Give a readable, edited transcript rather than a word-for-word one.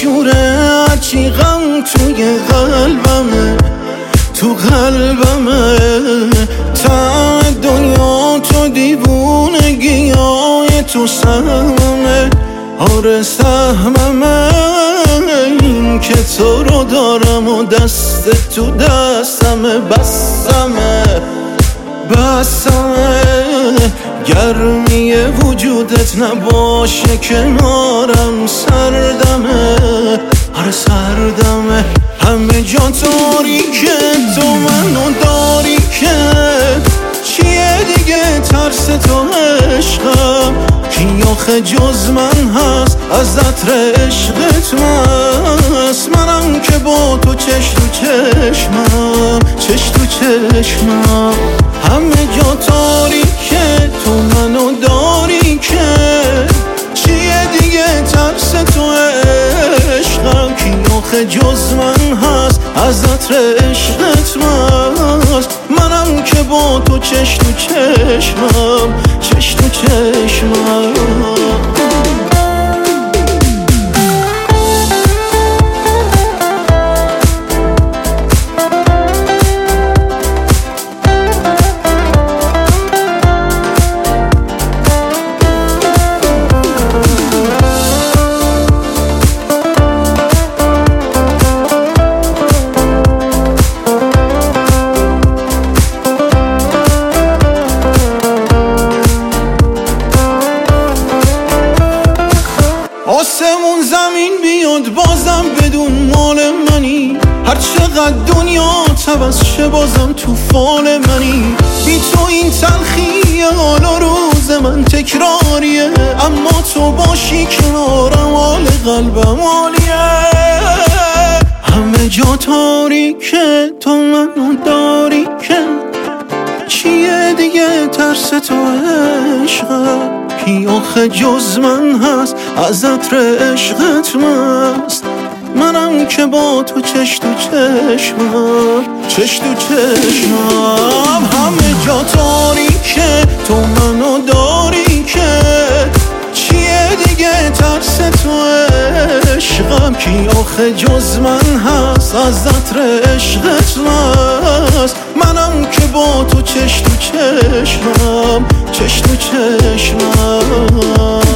بیشوره هرچی غم توی قلبمه، تو قلبمه. تا دنیا تو دیوونگی های تو سهممه، آره سهممه. این که تو رو دارم و دست تو دستمه، بسمه بسمه. گرمی وجودت نباشه کنارم، سردمه آره سردمه. همه جا تاریکه، تو منو داری که چیه دیگه ترس تو عشقم؟ کی آخه جز من هست از عطر عشقت مست؟ منم که با تو چش تو چشمم، چش تو چشمم. همه جا تاریکه، تو منو داری که چیه دیگه ترس تو عشقم؟ کی آخه جز من هست از عطر عشقت مست؟ منم که با تو چش تو چشمم، چش تو چشمم. آسمون زمین بیاد بازم بدون مال منی، هر چقدر دنیا عوض شه بازم تو فال منی. بی تو این تلخیه حال و روز من تکراریه، اما تو باشی کنارم حال قلبم عالیه. همه جا تاریکه، تو منو داری که چیه دیگه ترس تو عشقم؟ کی آخه جز من هست از عطر عشقت مست؟ منم که با تو چش تو چشمم، چش تو چشمم. همه جا تاریکه، تو منو داری که چیه دیگه ترس تو عشقم؟ کی آخه جز من هست از عطر عشقت مست؟ منم که با تو چش تو چشمم، چش تو چشمم.